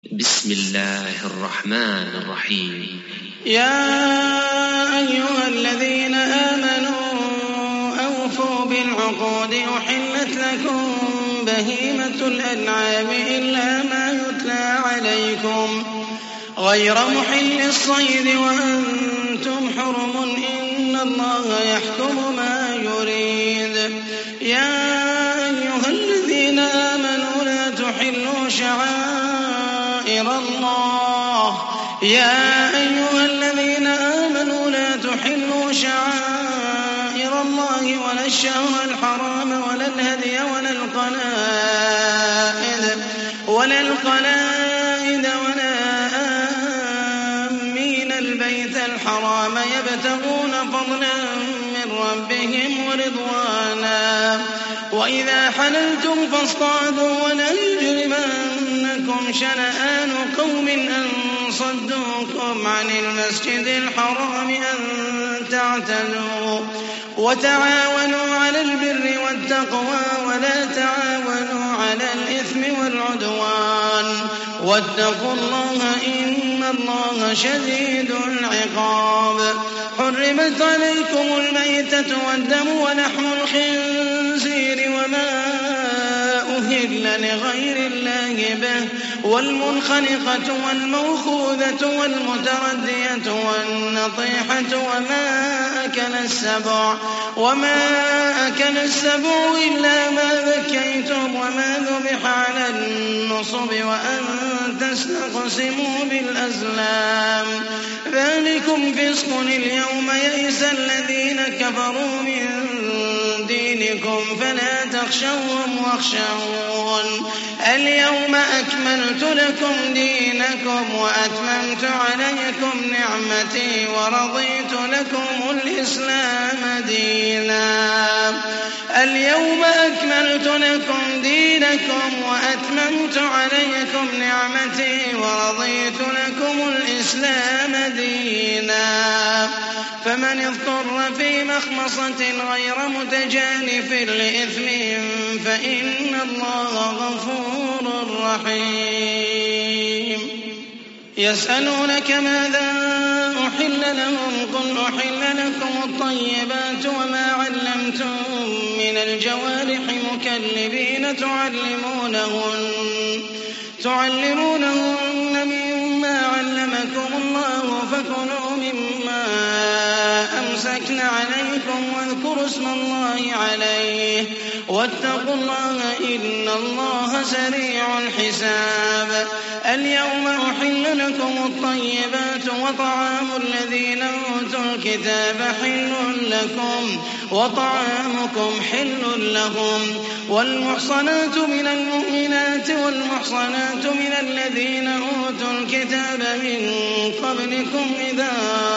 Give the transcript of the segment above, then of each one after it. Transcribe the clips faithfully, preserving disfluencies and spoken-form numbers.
بسم الله الرحمن الرحيم. يا أيها الذين آمنوا أوفوا بالعقود أحلت لكم بهيمة الأنعام إلا ما يتلى عليكم غير محل الصيد وأنتم حرم إن الله يحكم ما يريد. يا أيها الذين آمنوا لا تحلوا شعائر الله يا أيها الذين آمنوا لا تحلوا شعائر الله ولا الشهر الحرام ولا الهدي ولا القلائد ولا القلائد ولا آمين البيت الحرام يبتغون فضلا من ربهم ورضوانا وإذا حللتم فاصطادوا ولا يجرمنكم شنآن قوم أن صدوكم عن المسجد الحرام أن تعتدوا وتعاونوا على البر والتقوى ولا تعاونوا على الإثم والعدوان واتقوا الله إن الله شديد العقاب. حرمت عليكم الميتة والدم ولحم الخنزير وما أهل لغير الله به والمنخنقة والموخوذة والمتردية والنطيحة وما أكل السبع وما أكل السبع إلا ما ذكيتم وما ذبح على النصب وأن تستقسموا بالأزلام ذلكم فسق. اليوم يئس الذين كفروا من دينكم فلا تخشوهم واخشون. اليوم أكملت لكم دينكم وأتممت عليكم نعمتي ورضيت لكم الإسلام دينا. اليوم أكملت لكم دينكم وأتممت عليكم نعمتي ورضيت لكم الإسلام دينا. فمن اضطر في مخمصة غير متجانف لإثم فإن الله غفور رحيم. يسألونك ماذا أحل لهم قل أحل لكم الطيبات وما علمتم من الجوارح مكلبين تعلمونهن تعلمونهن مما علمكم الله فكلوا مما أمسكن عليكم واذكروا اسم الله عليه واتقوا الله إن الله سريع الحساب. اليوم أحل لكم الطيبات وطعام الذين أوتوا الكتاب حل لكم وطعامكم حل لهم والمحصنات من المؤمنات والمحصنات من الذين أوتوا الكتاب من قبلكم إذا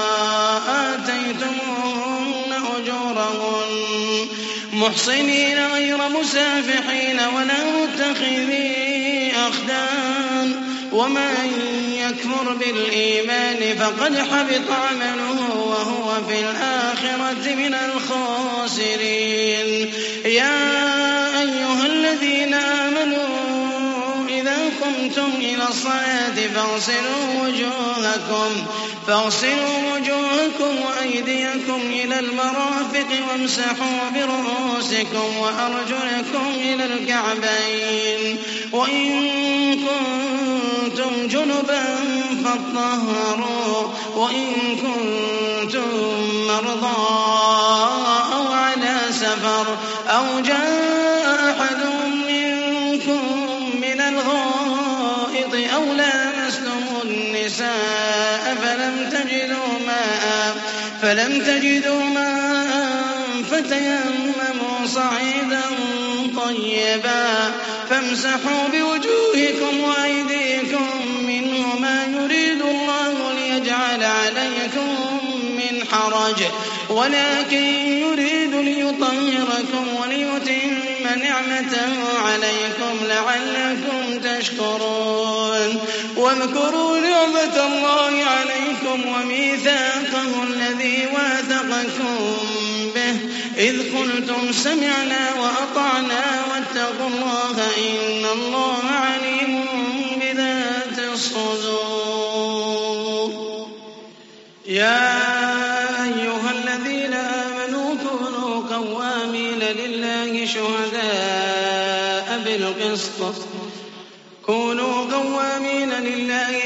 آتيتموهن أجورهن محصنين غير مسافحين ولا متخذي أخدان ومن يكفر بالإيمان فقد حبط عمله وهو في الآخرة من الخاسرين. يا أيها الذين آمنوا إذا قمتم إلى الصلاة فاغسلوا وجوهكم فاغسلوا وجوهكم وأيديكم إلى المرافق وامسحوا برؤوسكم وأرجلكم إلى الكعبين وإن كنتم جنبا فاطهروا وإن كنتم مرضى أو على سفر أو جاء أحد منكم من الغائط أو لامستم النساء فلم تجدوا ماء فلم تجدوا ماء فتيمموا صعيدا طيبا فامسحوا بوجوهكم وأيديكم منه ما يريد الله ليجعل عليكم من حرج ولكن يريد ليطهركم وليتم نعمته عليكم لعلكم تشكرون. واذكروا نعمة الله عليكم وميثاقه الذي واثقكم به إذ قلتم سمعنا وأطعنا واتقوا الله إن الله عليم بذات يا أيها الذين آمنوا كونوا قوامين لله شهداء بالقسط كونوا قوامين لله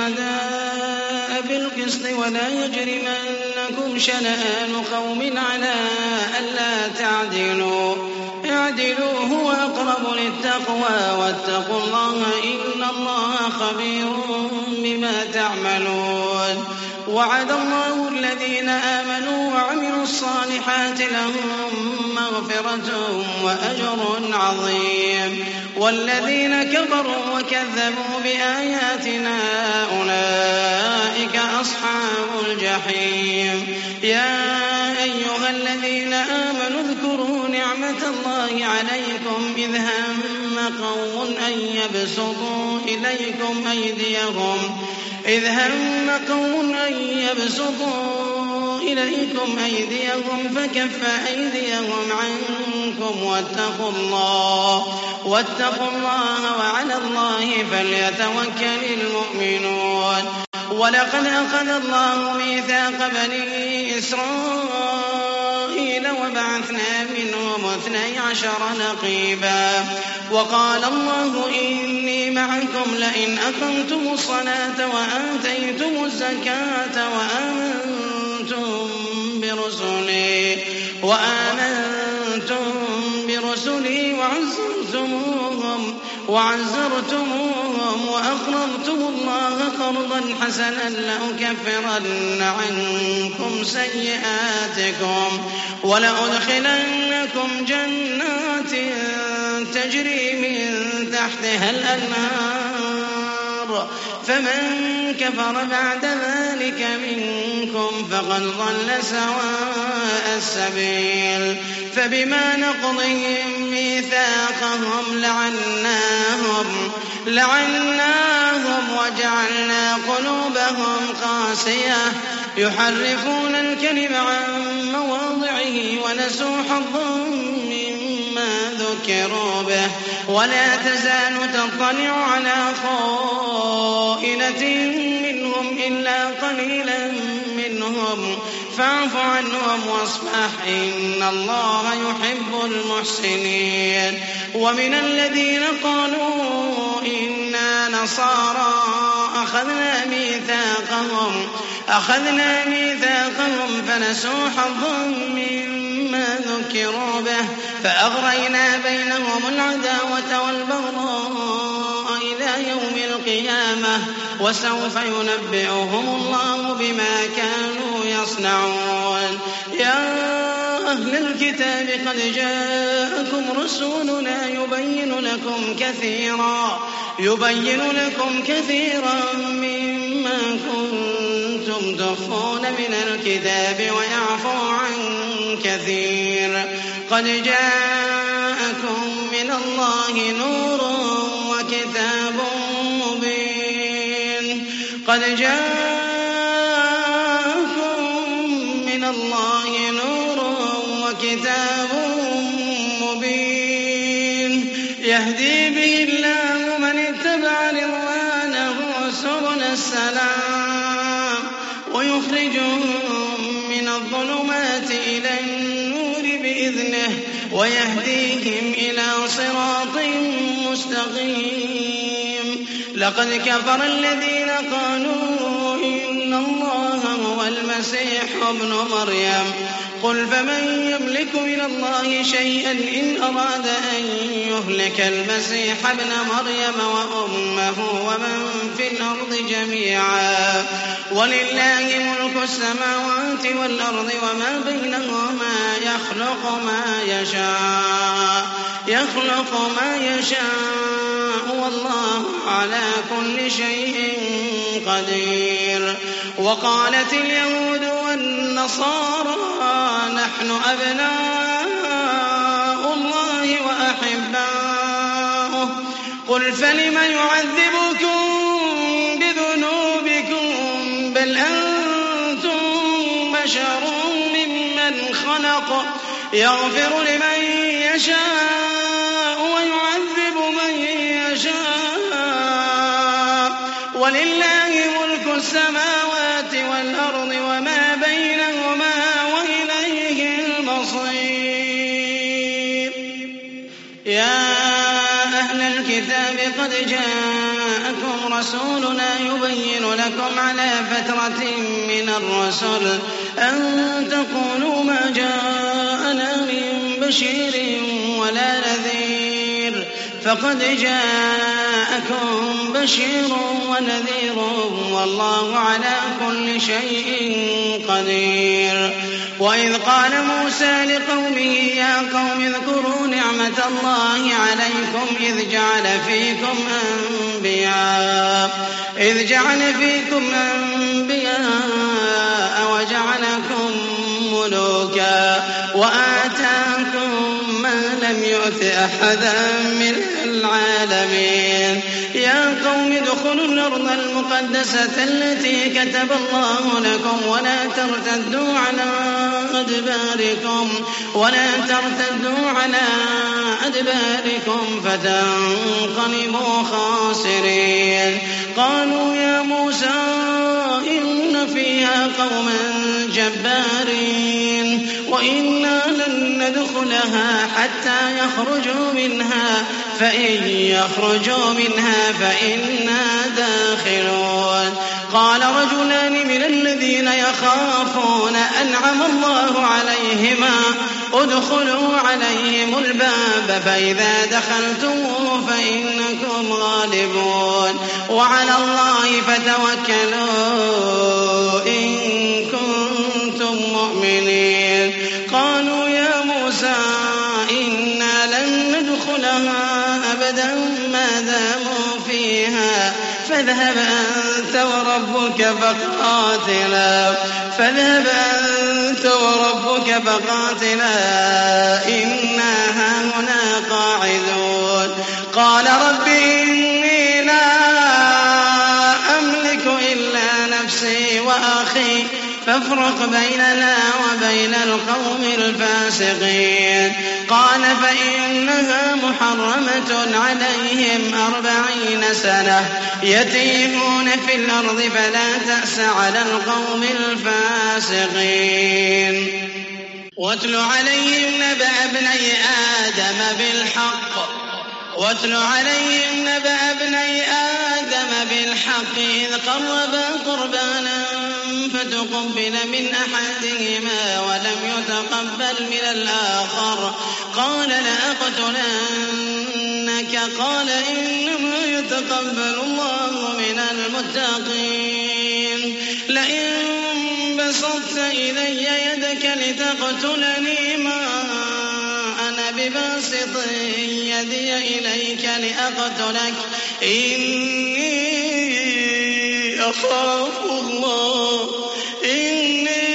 شهداء بالقسط ولا يجرمنكم شنآن قوم على ألا تعدلوا اعدلوا هو أقرب للتقوى واتقوا الله إن الله خبير بما تعملون. وعد الله الذين آمنوا وعملوا الصالحات لهم مغفرة وأجر عظيم والذين كفروا وكذبوا بآياتنا أولئك أصحاب الجحيم. يا أيها الذين آمنوا اذكروا نعمة الله عليكم إذ هم قوم أن يبسطوا إليكم أيديهم إذ هم قوم أن يبسطوا إليكم أيديهم فكف أيديهم عنكم واتقوا الله واتقوا الله وعلى الله فليتوكل المؤمنون. ولقد أخذ الله ميثاق بني إسرائيل وبعثنا منهم اثني عشر نقيبا وقال الله إني معكم لئن أقمتم الصلاة وآتيتم الزكاة وآمنتم برسلي وآمنتم برسلي وعزرتموهم وعزرتموهم وأقرضتم الله قرضا حسنا لأكفرن عنكم سيئاتكم ولأدخلنكم جنات تجري من تحتها الأنهار فمن كفر بعد ذلك منكم فقد ضل سواء السبيل. فبما نقضهم ميثاقهم لعناهم لعناهم وجعلنا قلوبهم قاسية يحرفون الكلم عن مواضعه ونسوا حظا مما ذكروا به ولا تزال تطلع على خائنة منهم إلا قليلا منهم فاعف عنهم واصفح إن الله يحب المحسنين. ومن الذين قالوا إنا نصارى أخذنا ميثاقهم أخذنا ميثاقهم فنسوا حظا مما ذكروا به فأغرينا بينهم العداوة والبغضاء إلى يوم القيامة وسوف ينبئهم الله بما كانوا يصنعون. يا أهل الكتاب قد جاءكم رسولنا يبين لكم كثيرا يبين لكم كثيرا مما كنتم تخفون من الكتاب ويعفو عن كثير. قد جاءكم من الله نور وكتاب مبين قد جاءكم من الله نور وكتاب مبين يهدي به الله من اتبع رضوانه سبل السلام ويخرجهم من الظلمات إلى النور بإذنه ويهديهم إلى صراط مستقيم. لقد كفر الذين قالوا إن الله هو المسيح ابن مريم قل فمن يملك من الله شيئا إن أراد أن يهلك المسيح ابن مريم وأمه ومن في الأرض جميعا ولله ملك السماوات والأرض وما بينهما يخلق ما يشاء يخلق ما يشاء والله على كل شيء قدير. وقالت اليهود والنصارى نحن أبناء الله وأحباؤه قل فلم يعذبكم بذنوبكم بل أنتم بشر ممن خلق يغفر لمن يشاء ويعذب من يشاء وَلِلَّهِ مُلْكُ السَّمَاوَاتِ وَالْأَرْضِ وَمَا بَيْنَهُمَا وَإِلَيْهِ الْمَصِيرُ. يَا أَهْلَ الْكِتَابِ قَدْ جَاءَكُمْ رَسُولُنَا يُبَيِّنُ لَكُمْ عَلَىٰ فَتْرَةٍ مِّنَ الرُّسُلِ أَن تَقُولُوا مَا جَاءَنَا مِن بَشِيرٍ وَلَا نَذِيرٍ فَقَدْ جَاءَكُم بَشِيرٌ وَنَذِيرٌ وَاللَّهُ عَلَىٰ كُلِّ شَيْءٍ قَدِيرٌ. وَإِذْ قَالَ مُوسَىٰ لِقَوْمِهِ يَا قَوْمِ اذْكُرُوا نِعْمَةَ اللَّهِ عَلَيْكُمْ إِذْ جَعَلَ فِيكُمْ أَنبِيَاءَ إِذْ جَعَلَ فِيكُمْ أَنبِيَاءَ وَجَعَلَكُم مُّلُوكًا وَآتَاكُم مَّا لَمْ يُؤْتِ أَحَدًا مِّنَ الْعَالَمِينَ. يَا قَوْمِ ادْخُلُوا الْأَرْضَ الْمُقَدَّسَةَ الَّتِي كَتَبَ اللَّهُ لَكُمْ وَلَا تَرْتَدُّوا عَلَىٰ أَدْبَارِكُمْ وَلَا تَرْتَدُّوا عَلَىٰ أَدْبَارِكُمْ فَتَنقَلِبُوا خَاسِرِينَ. قَالُوا يَا مُوسَىٰ إِنَّ فِيهَا قَوْمًا جَبَّارِينَ وَإِنَّا لَن نَّدْخُلَهَا حَتَّىٰ يَخْرُجُوا مِنْهَا فَإِن يَخْرُجُوا مِنْهَا فَإِنَّا دَاخِلُونَ. قَالَ رَجُلَانِ مِنَ الَّذِينَ يَخَافُونَ أَنْعَمَ اللَّهُ عَلَيْهِمَا ادْخُلُوا عَلَيْهِمُ الْبَابَ فَإِذَا دَخَلْتُمُوهُ فَإِنَّكُمْ غَالِبُونَ وَعَلَى اللَّهِ فَتَوَكَّلُوا إِن كُنتُم مُّؤْمِنِينَ. قَالُوا يَا مُوسَىٰ إِنَّا لَن نَّدْخُلَهَا أَبَدًا مَّا دَامُوا فِيهَا فاذهب أنت وربك فقاتلا فاذهب أنت وربك فقاتلا إنا هاهنا قاعدون. قال رب إني لا أملك إلا نفسي وأخي فافرق بيننا وبين القوم الفاسقين. قال فإنها محرمة عليهم أربعين سنة يتيهون في الأرض فلا تأس على القوم الفاسقين. واتل عليهم نبأ ابني آدم بالحق واتل عليهم نبأ ابني آدم بالحق إذ قربا قربانا فتقبل من أحدهما ولم يتقبل من الآخر قال لأقتلنك قال إنما يتقبل الله من المتقين. لئن بسطت إلي يدك لتقتلني ما أنا بباسط يدي إليك لأقتلك إني أخاف الله إني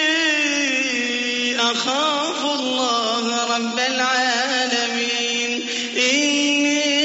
أخاف الله رب العالمين. إني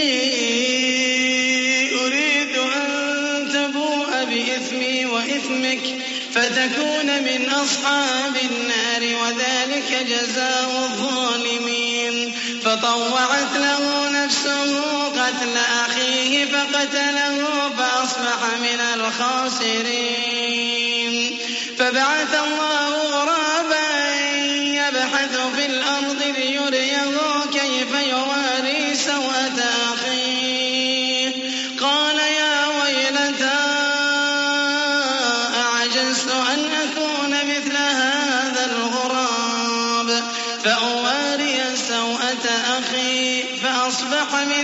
أريد أن تبوء بإثمي وإثمك فتكون من أصحاب النار وذلك جزاء الظالمين. فطوعت له نفسه قتل أخيه فقتله فأصبح من الخاسرين. فبعث الله غرابا يبحث في الأرض ليريه كيف يواري سوءة أخيه قال يا ويلتى أعجزت أن أكون مثل هذا الغراب فأواري سوءة أخي فأصبح من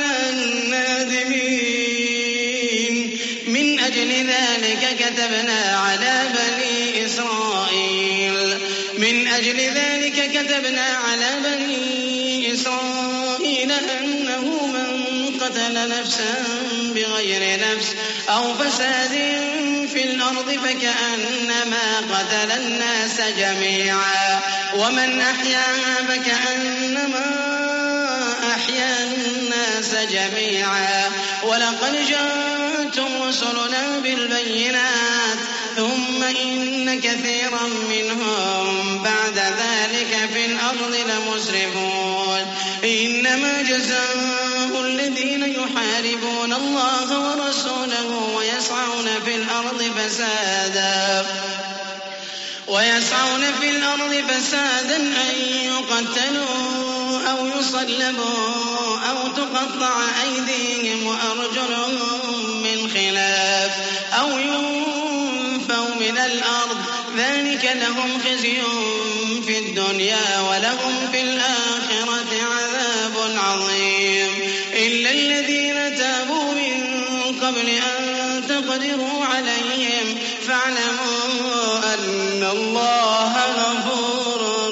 النادمين. من أجل ذلك كتبنا على بني إسرائيل من أجل ذلك كتبنا على بني إسرائيل أنه من قتل نفسا بغير نفس أو فساد في الأرض فكأنما قتل الناس جميعا ومن أحياها فكأنما أحيا الناس جميعا. ولقد جاءتهم رسلنا بالبينات ثم إن كثيرا منهم بعد ذلك في الأرض لمسرفون. إنما جزاء الذين يحاربون الله ورسوله ويسعون في الأرض فسادا ويسعون في الأرض فسادا أن يقتلوا أو يصلبوا أو تقطع أيديهم وأرجلهم من خلاف أو ينفوا من الأرض ذلك لهم خزي في الدنيا ولهم في الآخرة عذاب عظيم إلا الذين تابوا من قبل أن تقدروا عليهم فاعلموا أن الله غفور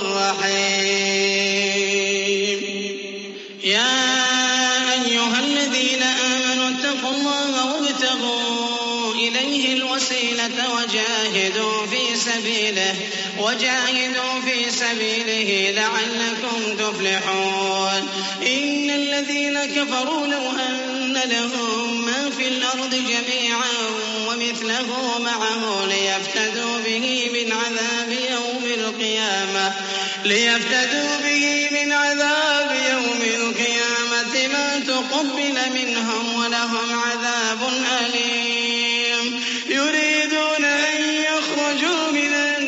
رحيم. يا أيها الذين آمنوا اتقوا الله وابتغوا إليه الوسيلة وجاهدوا في سبيله وجاهدوا في سبيله لعلكم تفلحون. إن الذين كفروا لو أن لهم ما في الأرض جميعا ومثله معه ليفتدوا به من عذاب يوم القيامة ليفتدوا به من عذاب يوم القيامة ما تقبل منهم ولهم عذاب أليم. يريدون أن يخرجوا من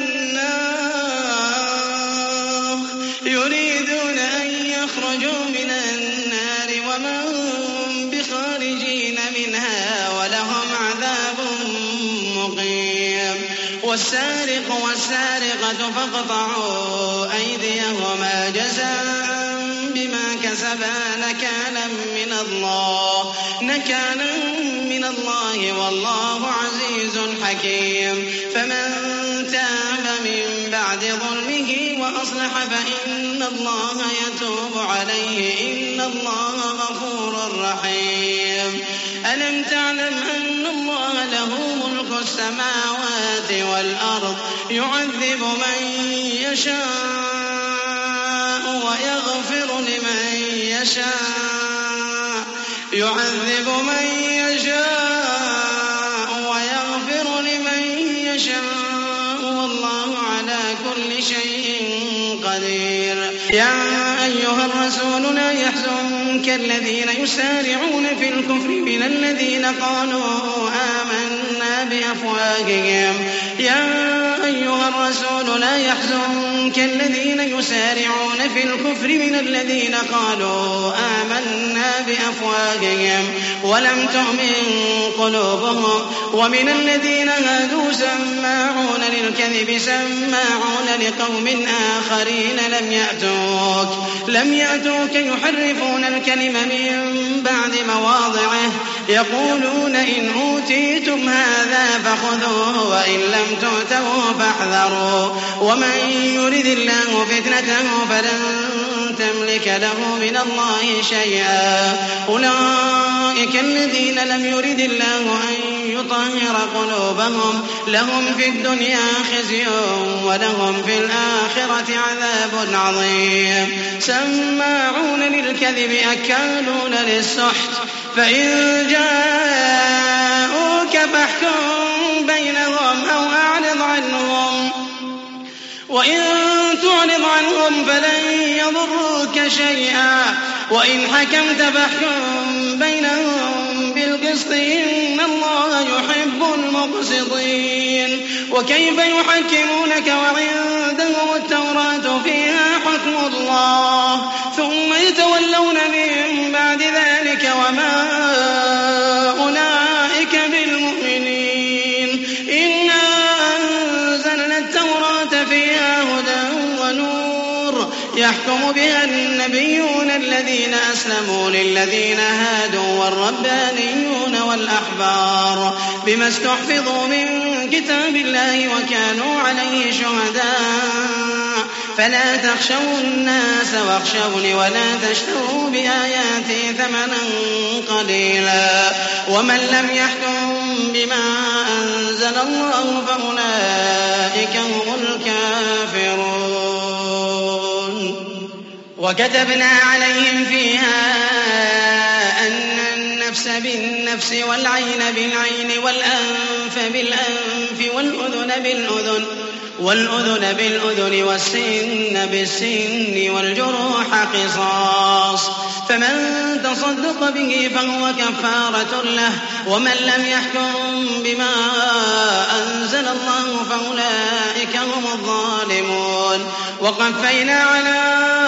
النار يريدون أن يخرجوا من النار وما هم بخارجين منها ولهم عذاب مقيم. والسارق والسارقة فاقطعوا أيديهما جزاء بما كسبا نكالا من الله نكالا من الله والله عزيز حكيم. فمن تاب من بعد ظلمه وأصلح فإن الله يتوب عليه إن الله غفور رحيم. ألم تعلم أن الله له ملك السماوات والأرض يعذب من يشاء ويغفر لمن يشاء يعذب من يشاء ويغفر لمن يشاء والله على كل شيء قدير. يا أيها الرسول لا يحزنك الذين يسارعون في الكفر من الذين قالوا آمنا بأفواههم يا أيها الرسول لا يحزنك الذين يسارعون في الكفر من الذين قالوا آمنا بأفواههم ولم تؤمن قلوبهم ومن الذين هادوا سماعون للكذب سماعون لقوم آخرين لم يأتوك لم يأتوك يحرفون الكلم من بعد مواضعه يقولون إن أوتيتم هذا فخذوه وإن لم تؤتوه فاحذروا ومن يرد الله فتنته فلن تملك له من الله شيئا. أولئك الذين لم يرد الله أن يطهر قلوبهم لهم في الدنيا خزي ولهم في الآخرة عذاب عظيم. سماعون للكذب أكالون للسحت فإن جاءوك فاحكم بينهم أو أعرض عنهم وإن تعرض عنهم فلن يضروك شيئا وإن حكمت فاحكم بينهم بالقسط إن الله يحب المقسطين. وكيف يحكمونك وعندهم التوراة فيها حكم الله ثم يتولون من بعد ذلك وما أولئك بالمؤمنين. إنا أنزلنا التوراة فيها هدى ونور يحكم بها النبيون الذين أسلموا للذين هادوا والربانيون والأحبار بما استحفظوا من كتاب الله وكانوا عليه شهداء فلا تخشوا الناس واخشوني ولا تشتروا بآياتي ثمنا قليلا ومن لم يحكم بما أنزل الله فأولئك هم الكافرون. وكتبنا عليهم فيها أن النفس بالنفس والعين بالعين والأنف بالأنف والأذن بالأذن والأذن بالأذن والسن بالسن والجروح قصاص، فمن تصدق به فهو كفارة له، ومن لم يحكم بما أنزل الله فأولئك هم الظالمون. وقفينا على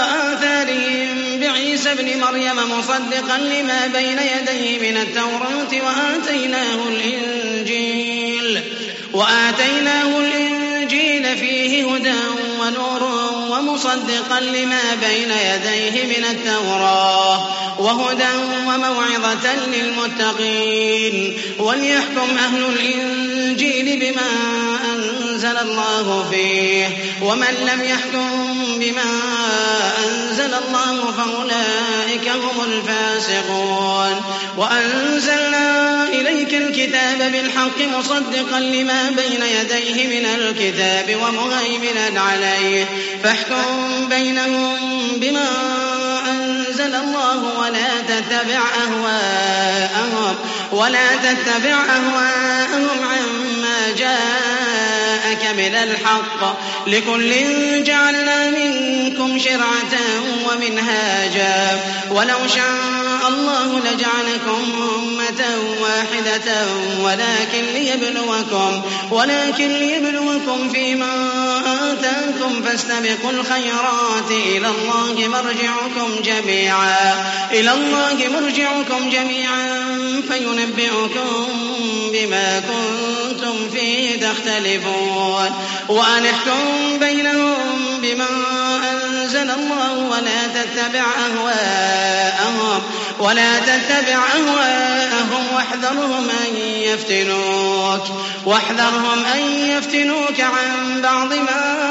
آثارهم بعيسى ابن مريم مصدقا لما بين يديه من التوراة وآتيناه الإنجيل وآتيناه الإنجيل فيه هدى ونور ومصدقا لما بين يديه من التوراة وهدى وموعظة للمتقين. وليحكم أهل الإنجيل بما أنزل الله فيه، ومن لم يحكم بما أنزل الله فأولئك هم الفاسقون. وأنزلنا إليك الكتاب بالحق مصدقا لما بين يديه من الكتاب ومهيمنا عليه، فاحكم بينهم بما أنزل الله ولا تتبع أهواءهم ولا تتبع أهواءهم عما جاءك من الحق، لكل جعلنا منكم شرعة ومنهاجا، ولو شاء الله لجعلكم أمة واحدة ولكن ليبلوكم ولكن ليبلوكم فيما آتاكم، فاستبقوا الخيرات إلى الله مرجعكم جميعا إلى الله مرجعكم جميعا فينبئكم بما كنتم فيه تختلفون. وأن احكم بينهم بما أنزل الله ولا تتبع أهواءهم ولا تتبع أهواءهم واحذرهم أن يفتنوك واحذرهم أن يفتنوك عن بعض ما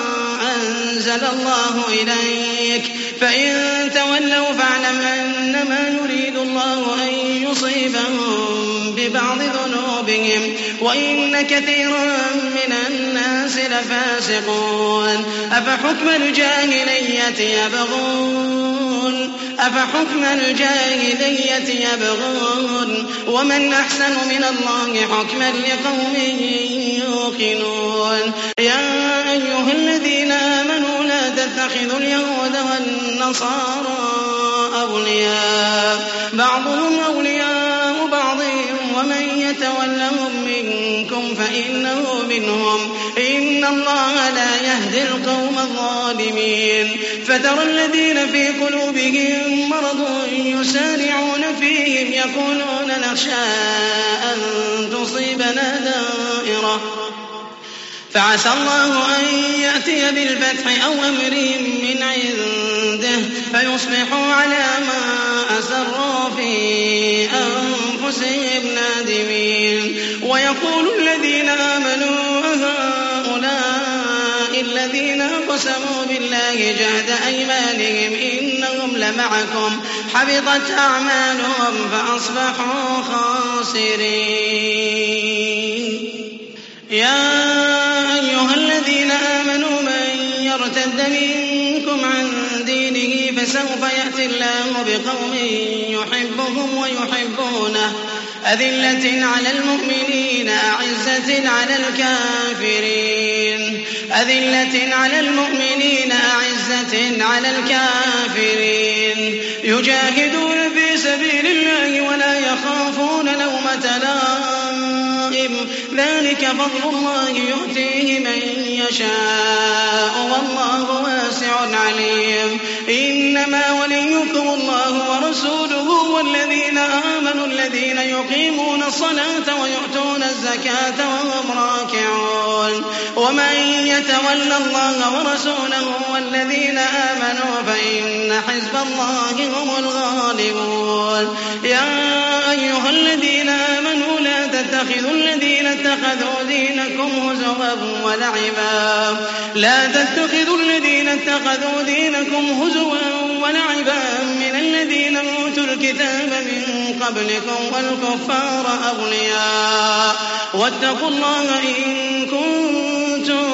أنزل الله إليك، فإن تولوا فاعلم أنما يريد الله أن يصيبهم ببعض ذنوبهم وإن كثيرا من الناس لفاسقون. أفحكم الجاهلية يبغون أفحكم الجاهلية يبغون ومن أحسن من الله حكما لقوم يوقنون. يا أيها الذين آمنوا لا تتخذوا اليهود والنصارى أولياء بعضهم أولياء بعض ومن يتولهم منكم فإنه منهم، إن الله لا يهدي القوم الظالمين. فترى الذين في قلوبهم مرض يسارعون فيهم يقولون نخشى أن تصيبنا دائرة فعسى الله أن يأتي بالفتح أو أمر من عنده فيصبحوا على ما أسروا في أنفسهم نادمين. ويقول الذين آمنوا أهؤلاء الذين أقسموا بالله جهد أيمانهم إنهم لمعكم حبطت أعمالهم فأصبحوا خاسرين. يا أيها الذين آمنوا من يرتد منكم عن دينه فسوف يأتي الله بقوم يحبهم ويحبونه أذلة على المؤمنين أعزة على الكافرين أذلة على المؤمنين أعزة على الكافرين يجاهدون في سبيل الله ولا يخافون لومة لائم ذلك فضل الله يؤتيه من يشاء والله واسع عليم. إنما وليكم الله ورسوله والذين آمنوا الذين يقيمون الصلاة ويؤتون الزكاة وهم راكعون. ومن يتول الله ورسوله والذين آمنوا فإن حزب الله هم الغالبون. يا أيها الذين آمنوا لا تتخذوا الذين اتخذوا دينكم هزوا ولعبا لا تتخذوا الذين اتخذوا دينكم هزوا ولعبا من الذين أوتوا الكتاب من قبلكم والكفار أولياء واتقوا الله إن كنتم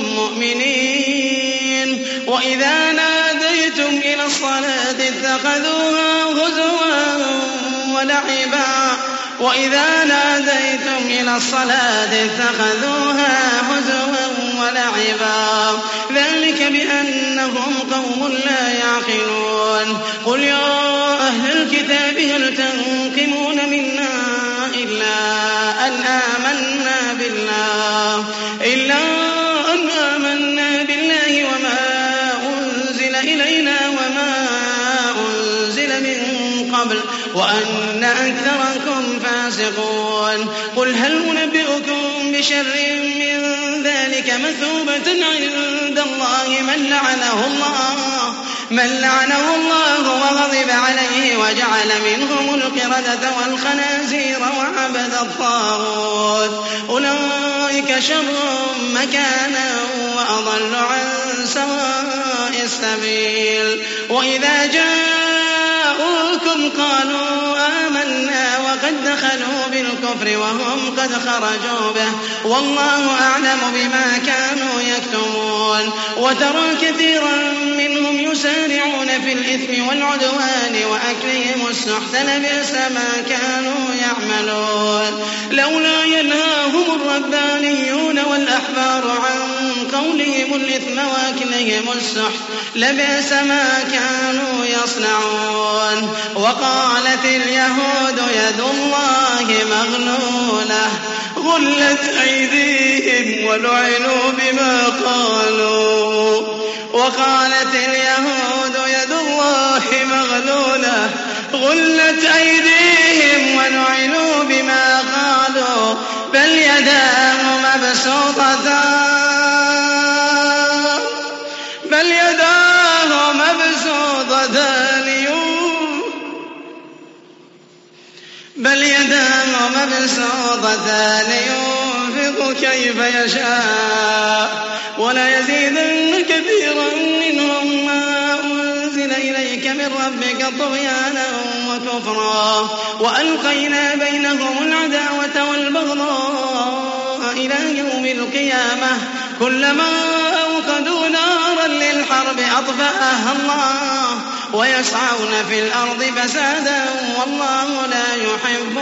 مؤمنين. وإذا ناديتم إلى الصلاة اتخذوها هزوا ولعبا وإذا ناديتم إلى الصلاة اتخذوها هزوا ولعبا ذلك بأنهم قوم لا يعقلون قل يا أهل الكتاب هل تنقمون منا إلا أن آمنا بالله إلا أن آمنا بالله وما أنزل إلينا وما أنزل من قبل وأن أكثركم فاسقون قل هل أنبئكم بشر من ذلك مثوبة عند الله من لعنه الله من لعنه الله وغضب عليه وجعل منهم القردة والخنازير وعبد الطاغوت أولئك شر مكانا وأضل عن سواء السبيل وإذا جاءوكم قالوا آمنا وقد دخلوا بالكفر وهم قد خرجوا به والله أعلم بما كانوا يكتمون وترى كثيرا منهم يسارعون في الإثم والعدوان وأكلهم السحت لبئس ما كانوا يعملون لولا ينهاهم الربانيون والأحبار عن قولهم الإثم وأكلهم السحت لبئس ما كانوا يصنعون وقالت اليهود يد الله مغلولة غلت أيديهم ولعنوا بما قالوا وقالت اليهود يد الله مغلولة غلت أيديهم ولعنوا بما قالوا بل يداه مبسوطتان بل يداه مبسوطتان بل يداه مبسوطتان ينفق كيف يشاء ولا يزيدن كثيرا منهم ما أنزل إليك من ربك طغيانا وكفرا وألقينا بينهم العداوة والبغضاء إلى يوم القيامة كلما أوقدوا نارا للحرب أطفأها الله ويسعون في الأرض فسادا والله لا يحب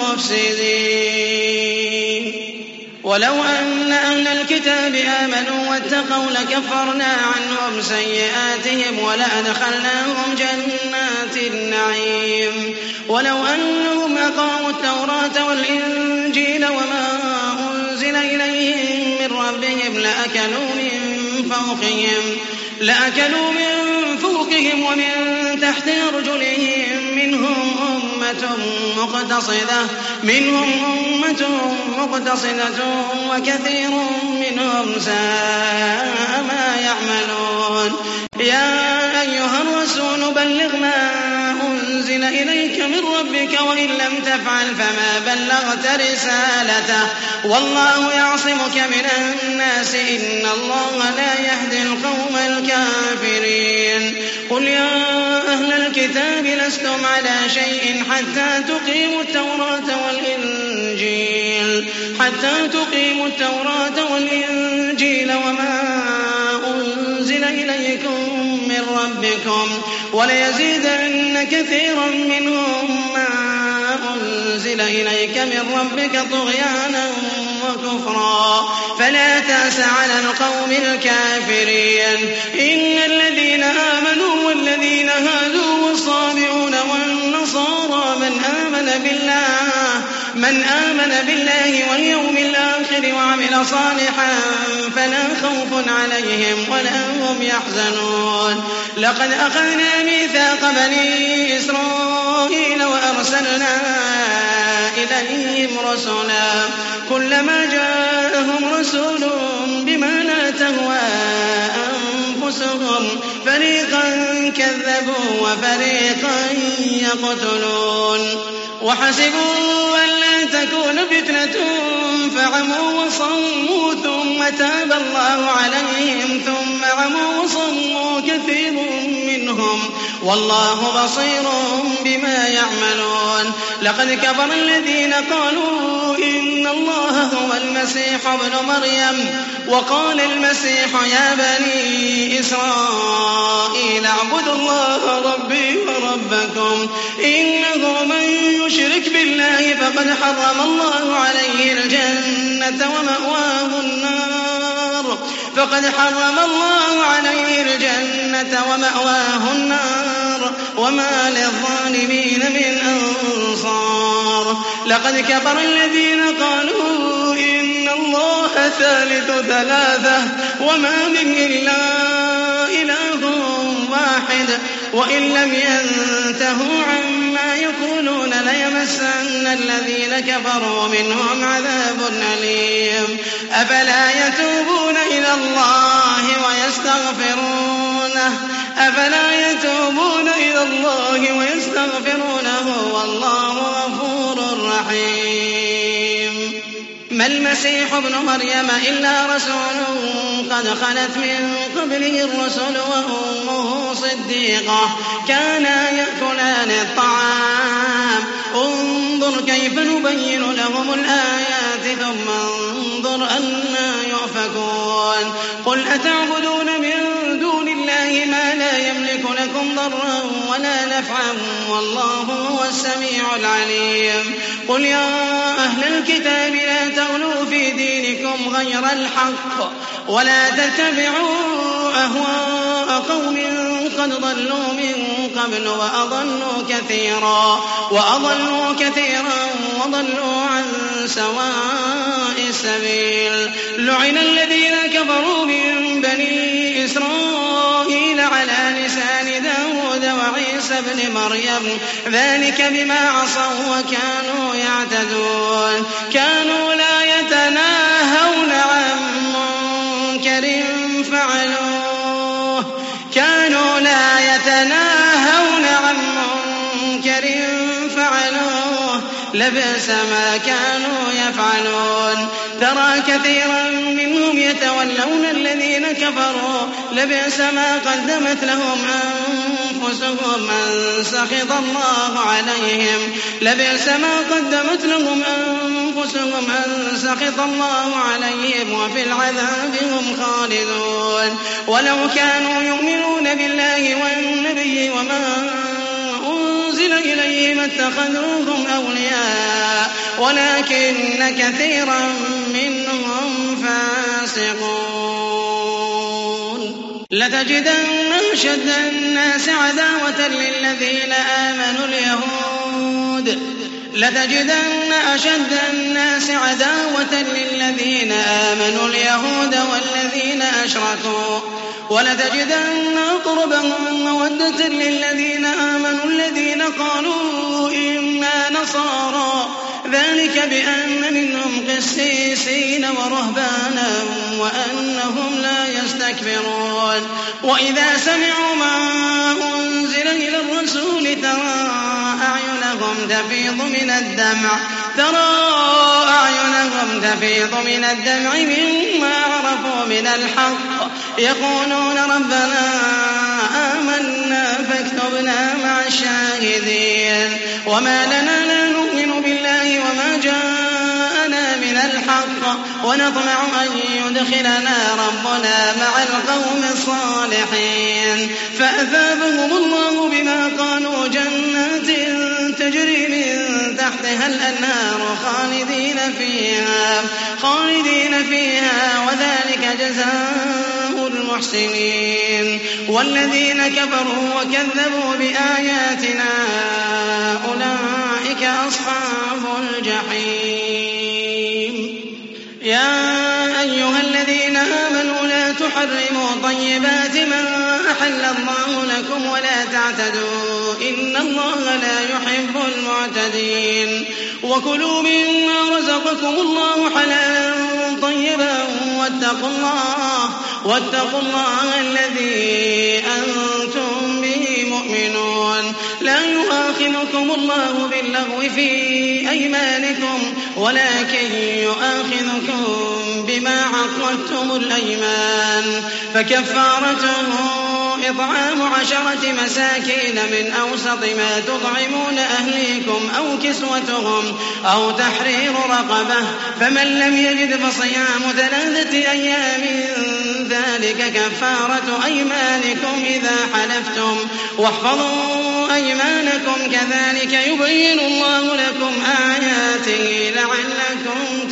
المفسدين ولو أن أهل الكتاب آمنوا واتقوا لكفرنا عنهم سيئاتهم ولأدخلناهم جنات النعيم ولو أنهم أقاموا التوراة والإنجيل وما أنزل إليهم من ربهم لأكلوا من فوقهم لأكلوا من فوقهم ومن تحت أرجلهم منهم أمة مقتصدة منهم أمة مقتصدة وكثير منهم ساء ما يعملون يا أيها الرسول بلغ ما أنزل إليك من ربك وإن لم تفعل فما بلغت رسالته والله يعصمك من الناس إن الله لا يهدي القوم الكافرين قل يا أهل الكتاب لستم على شيء حتى تقيموا التوراة والإنجيل حتى تقيموا التوراة والإنجيل وما أنزل إليكم من ربكم وليزيدن كثيرا منهم ما أنزل إليك من ربك طغيانا وكفرا فلا تأس على القوم الكافرين إن الذين آمنوا والذين هادوا والصابئون والنصارى من آمن بالله من آمن بالله واليوم الآخر وعمل صالحا فلا خوف عليهم ولا هم يحزنون لقد أخذنا ميثاق بني إسرائيل وأرسلنا إليهم رسلا كلما جاءهم رسول بما لا تهوى أنفسهم فريقا كذبوا وفريقا يقتلون وحسبوا أن لا تكون فتنة فعموا وصموا ثم تاب الله عليهم ثم عموا وصموا كثير منهم والله بصير بما يعملون لقد كفر الذين قالوا إن الله هو المسيح المسيح ابن مريم وقال المسيح يا بني إسرائيل اعبدوا الله ربي وربكم إنه من يشرك بالله فقد حرم الله عليه الجنة ومأواه النار فقد حرم الله عليه الجنة ومأواه النار وما للظالمين من أنصار. لقد كفر الذين قالوا إن الله ثالث ثلاثة وما من إلا إله واحد وإن لم ينتهوا عما يقولون ليمسن الذين كفروا منهم عذاب أليم. أفلا يتوبون إلى الله ويستغفرونه أفلا يتوبون إلى الله ويستغفرونه والله غفور رحيم. ما المسيح ابن مريم إلا رسول قد خلت من قبله الرسل وأمه صديقة كانا يأكلان الطعام انظر كيف نبين لهم الآيات ثم انظر أنى يؤفكون. قل أتعبدون من دون الله ما لا يملك لكم ضرا ولا نفعا والله هو السميع العليم. قل يا أهل الكتاب لا تغلوا في دينكم غير الحق ولا تتبعوا أهواء قوم قد ضلوا من قبل وأضلوا كثيرا وأضلوا كثيرا وضلوا عن سواء السبيل. لعن الذين كفروا من بني إسرائيل على لسان داود وعيسى بن مريم ذلك بما عصوا وكانوا يعتدون. كانوا لا يتناهون عن منكر فعلوه كانوا لا يتناهون عن منكر فعلوه لبئس ما كانوا يفعلون. ترى كثيرا منهم يتولون الذين كفروا لبئس ما قدمت لهم أنفسهم أن سخط الله عليهم لبئس ما قدمت لهم أنفسهم أن سخط الله عليهم وفي العذاب هم خالدون. ولو كانوا يؤمنون بالله والنبي وما أنزل إليه ما اتخذوهم أولياء ولكن كثيرا منهم فاسقون. لتجدن أشد الناس عداوة للذين آمنوا اليهود لتجدن أشد الناس عداوة للذين آمنوا اليهود والذين أشركوا ولتجدن أقربهم مودة للذين آمنوا الذين قالوا إنا نصارى ذلك بأن منهم قسيسين ورهبانا وأنهم لا يستكبرون. وإذا سمعوا ما أنزل إلى الرسول ترى أعينهم تفيض من الدمع ترى أعينهم تفيض من الدمع مما عرفوا من الحق يقولون ربنا آمنا فاكتبنا مع الشاهدين. وما لنا لا نؤمن بالله وما جاءنا من الحق ونطمع أن يدخلنا ربنا مع القوم الصالحين. فأثابهم الله بما قالوا جنات تجري من تحتها الأنهار خالدين فيها خالدين فيها وذلك جزاء المحسنين. والذين كفروا وكذبوا بآياتنا أولئك أصحاب الجحيم. يا أيها الذين آمنوا لا تحرموا طيبات ما أحل الله لكم ولا تعتدوا إن الله لا يحب المعتدين. وكلوا مما رزقكم الله حلالا طيبا واتقوا الله واتقوا الله الذي أنتم به مؤمنون. لا يؤاخذكم الله باللغو في أيمانكم ولكن يؤاخذكم بما عقدتم الأيمان فكفارته إطعام عشرة مساكين من أوسط ما تطعمون أهليكم أو كسوتهم أو تحرير رقبة، فمن لم يجد فصيام ثلاثة أيام ذلك كفارة أيمانكم إذا حلفتم، واحفظوا أيمانكم كذلك يبين الله لكم آياته لعلكم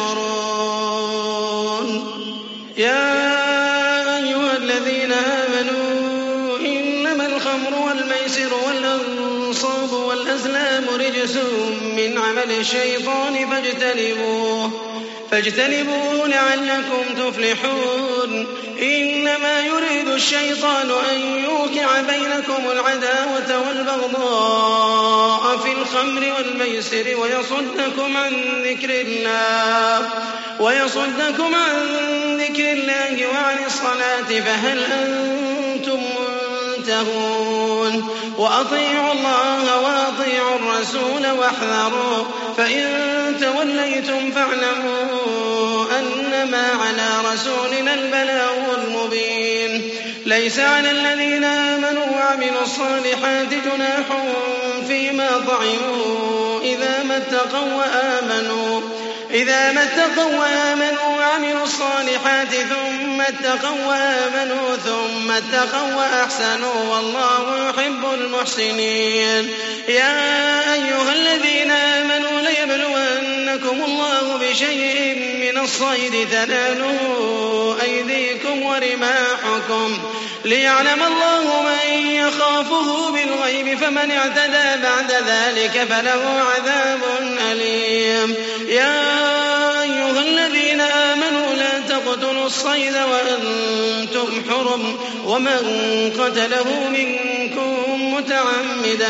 تشكرون. يا أيها الذين آمنوا إنما الخمر والميسر والأنصاب والأزلام رجس من عمل الشيطان فاجتنبوه فاجتنبوه لعلكم تفلحون. إنما يريد الشيطان أن يوقع بينكم العداوة والبغضاء في الخمر والميسر ويصدكم عن ذكر الله ويصدكم عن ذكر الله وعن الصلاة فهل أنتم منتهون؟ وأطيعوا الله وأطيعوا الرسول واحذروا، فإن توليتم فاعلموا أنما على رسولنا البلاغ المبين. ليس على الذين آمنوا وعملوا الصالحات جناح فيما طعموا إذا ما اتقوا وآمنوا إذا ما اتقوا وآمنوا وعملوا الصالحات ثم اتقوا وآمنوا ثم اتقوا وأحسنوا والله يحب المحسنين. يا أيها الذين آمنوا ليبلونكم الله بشيء من الصيد تناله أيديكم ورماحكم ليعلم الله من يخافه بالغيب، فمن اعتدى بعد ذلك فله عذاب أليم. يا أيها الذين آمنوا لا تقتلوا الصيد وأنتم حرم، ومن قتله منكم متعمدا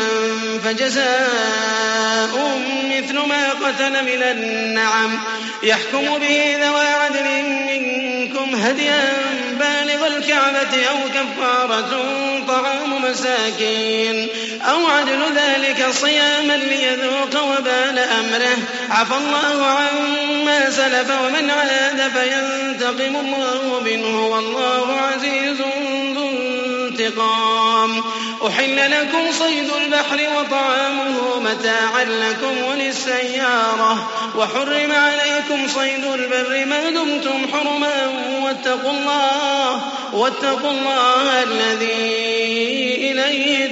فجزاء مثل ما قتل من النعم يحكم به ذوى عدل منكم هديا بالغ الكعبة أو كفارة طعام مساكين أو عدل ذلك صياما ليذوق وبال أمره. عفى الله عما سلف ومن عاد فينتقم الله منه والله عزيز ذو انتقام. أحل لكم صيد البحر وطعامه متاعا لكم وللسيارة، وحرم عليكم صيد البر ما دمتم حرما، واتقوا الله واتقوا الله الذي إليه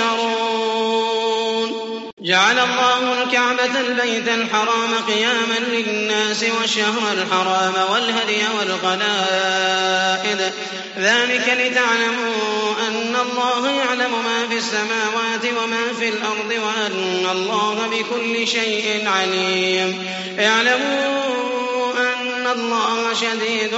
تحشرون. جعل الله الكعبة البيت الحرام قياما للناس والشهر الحرام والهدي والقلائد، ذلك لتعلموا أن الله يعلم ما في السماوات وما في الأرض وأن الله بكل شيء عليم. اعلموا أن الله شديد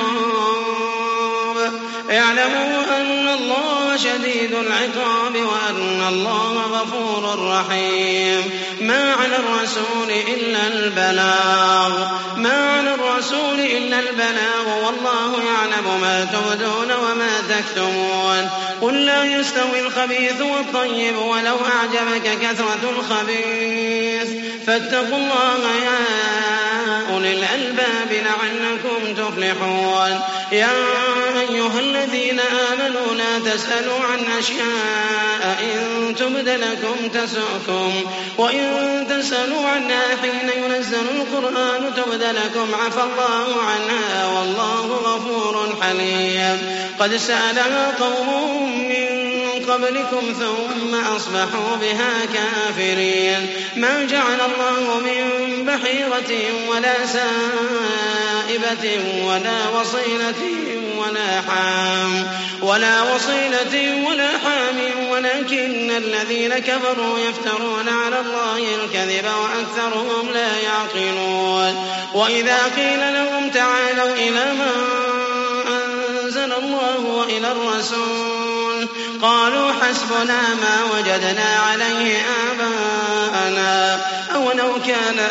العقاب اعلموا أن الله شديد العقاب وأن الله غفور رحيم. ما على الرسول إلا البلاغ ما على الرسول إلا البلاغ والله يعلم ما تبدون وما تكتمون. قل لا يستوي الخبيث والطيب ولو أعجبك كثرة الخبيث، فاتقوا الله يا أولي الألباب لعلكم تفلحون. يا أيها الذين آمنوا لا تسألوا عن أشياء إن تبد لكم تسؤكم، وإن تسألوا عنها حين ينزل القرآن تبد لكم عفى الله عنها والله غفور حليم. قد سألها قوم من قبلكم ثم أصبحوا بها كافرين. ما جعل الله من بحيرة ولا سائبة ولا وصيلة ولا حام ولا وصيلة ولا حام ولكن الذين كفروا يفترون على الله الكذب وأكثرهم لا يعقلون. وإذا قيل لهم تعالوا إلى ما أنزل الله وإلى الرسول قالوا حسبنا ما وجدنا عليه آباءنا أولو كان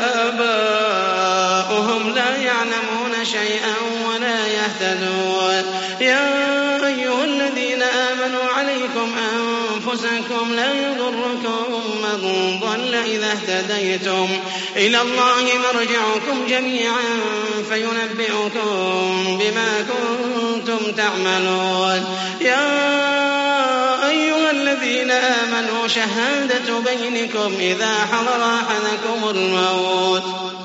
آباؤهم لا يعلمون شيئا ولا يهتدون. يا أيها الذين آمنوا عليكم أنفسكم لا يضركم من ضل إذا اهتديتم إلى الله مرجعكم جميعا فينبئكم بما كنتم تعملون. يا أيها الذين آمنوا شهادة بينكم إذا حضر أحدكم الموت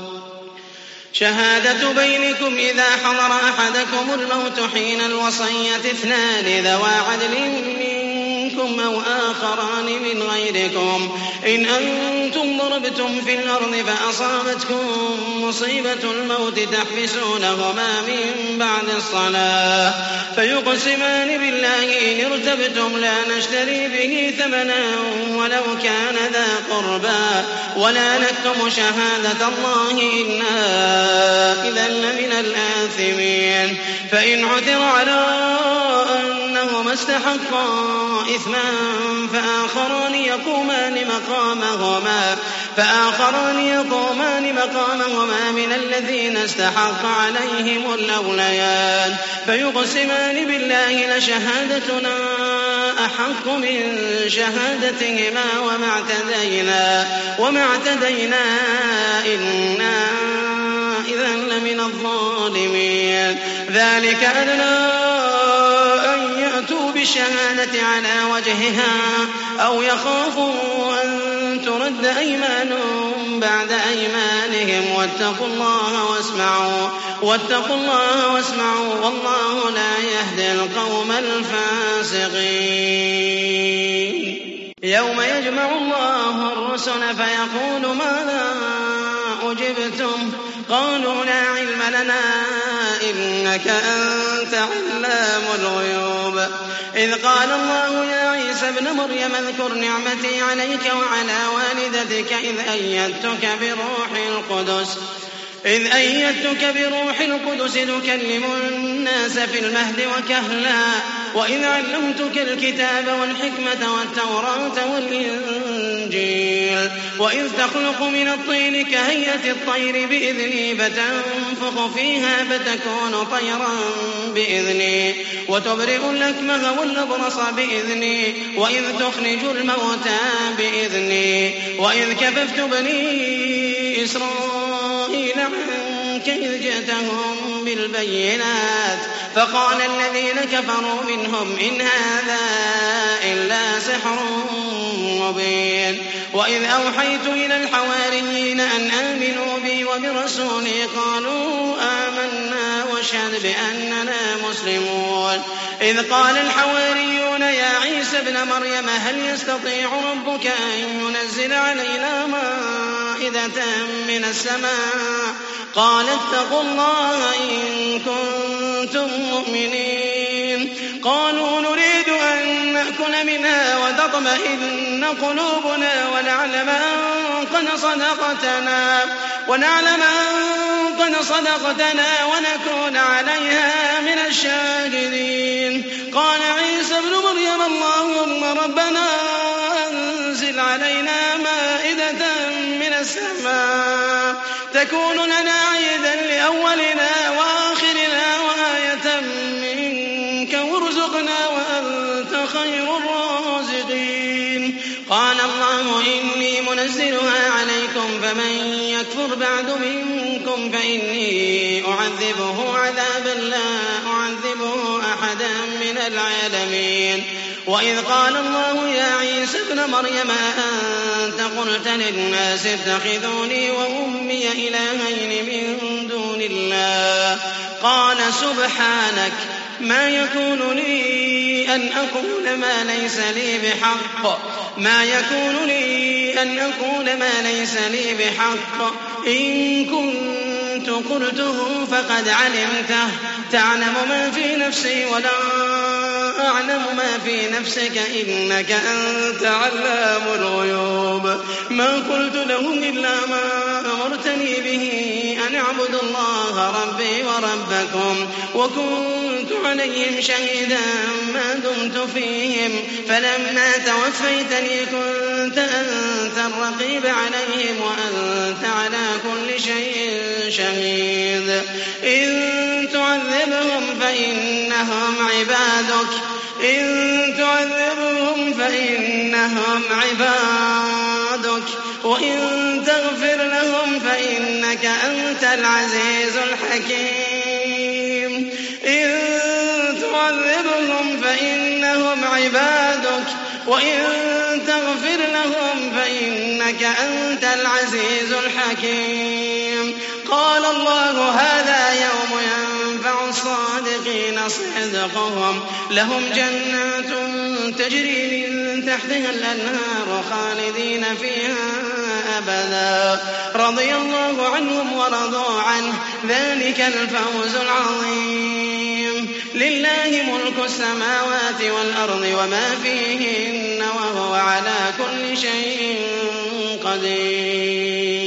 شهادة بينكم إذا حضر أحدكم الموت حين الوصية اثنان ذوى عدل منكم أو آخران من غيركم إن أنتم ضربتم في الأرض فأصابتكم مصيبة الموت تحبسونهما من بعد الصلاة فيقسمان بالله إن ارتبتم لا نشتري به ثمنا ولو كان ذا قربى ولا نكتم شهادة الله إنا إذا لمن الآثمين. فإن عثر على أنهما استحقا إثما فآخران يقومان مقامهما فآخران يقومان مقامهما من الذين استحق عليهم الأوليان فيقسمان بالله لشهادتنا أحق من شهادتهما وما اعتدينا وما اعتدينا إنا إذا لمن الظالمين. ذلك أدنى أن يأتوا بالشهادة على وجهها أو يخافوا أن ترد أيمان بعد أيمانهم واتقوا الله واسمعوا واتقوا الله واسمعوا والله لا يهدي القوم الفاسقين. يوم يجمع الله الرسل فيقول ماذا أجبتم قالوا لا علم لنا إنك أنت علام الغيوب. إذ قال الله يا عيسى ابن مريم اذكر نعمتي عليك وعلى والدتك إذ أيدتك بروح القدس إذ أيدتك بروح القدس تكلم الناس في المهد وكهلا وإذ علمتك الكتاب والحكمة والتوراة والإنجيل وإذ تخلق من الطين كهيئة الطير بإذني فتنفخ فيها فتكون طيرا بإذني وتبرئ الأكمه والأبرص بإذني وإذ تخرج الموتى بإذني وإذ كففت بني إسرائيل عنك إذ جئتهم بالبينات فقال الذين كفروا منهم إن هذا إلا سحر مبين. وإذ أوحيت إلى الحواريين أن آمنوا بي وبرسولي قالوا آمنا واشهد بأننا مسلمون. إذ قال الحواريون يا عيسى ابن مريم هل يستطيع ربك أن ينزل علينا مائدة من السماء قال اتقوا الله إن كنتم مؤمنين. قالوا نريد أن نأكل منها وتطمئن قلوبنا ونعلم أن قد صدقتنا ونعلم أن قد صدقتنا ونكون عليها من الشاهدين. قال عيسى ابن مريم اللهم ربنا أنزل علينا مائدة من السماء تكون لنا عيدا لأولنا وآخرنا وآية منك وارزقنا وأنت خير الرازقين. قال الله إني منزلها عليكم فمن يكفر بعد منكم فإني أعذبه عذابا لا أعذبه أحدا من العالمين. وإذ قال الله يا عيسى ابن مريم أنت قلت للناس اتخذوني وأمي إلهين من دون الله قال سبحانك ما يكون لي أن أقول ما ليس لي بحق ما يكون لي أن أقول ما ليس لي بحق إن كنت قلته فقد علمته تعلم ما في نفسي ولا أعلم ما في نفسك إنك أنت علام الغيوب. ما قلت لهم إلا ما أمرتني به أن اعبدوا الله ربي وربكم وكنت عليهم شهيدا ما دمت فيهم فلما توفيتني كنت أنت الرقيب عليهم وأنت على كل شيء شهيد. إن تعذبهم فإنهم عبادك إن تعذبهم فإن فإنهم عبادك وإن تغفر لهم فإنك أنت العزيز الحكيم إن تعذبهم فإنهم عبادك وإن تغفر لهم فإنك أنت العزيز الحكيم قال الله هذا يوم ينفع الصادقين صدقهم لهم جنات تجري من تحتها الأنهار خالدين فيها أبدا رضي الله عنهم ورضوا عنه ذلك الفوز العظيم لله ملك السماوات والأرض وما فيهن وهو على كل شيء قدير